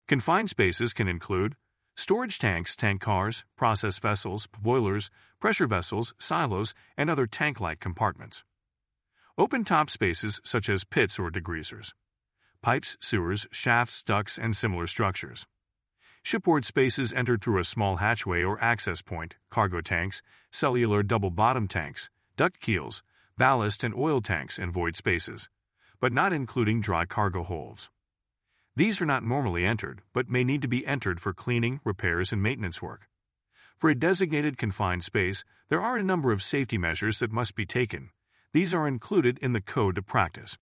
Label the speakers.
Speaker 1: Confined spaces can include storage tanks, tank cars, process vessels, boilers, pressure vessels, silos, and other tank-like compartments. Open-top spaces such as pits or degreasers. Pipes, sewers, shafts, ducts, and similar structures. Shipboard spaces entered through a small hatchway or access point, cargo tanks, cellular double-bottom tanks, duct keels, ballast and oil tanks, and void spaces, but not including dry cargo holds. These are not normally entered, but may need to be entered for cleaning, repairs, and maintenance work. For a designated confined space, there are a number of safety measures that must be taken. These are included in the Code of Practice.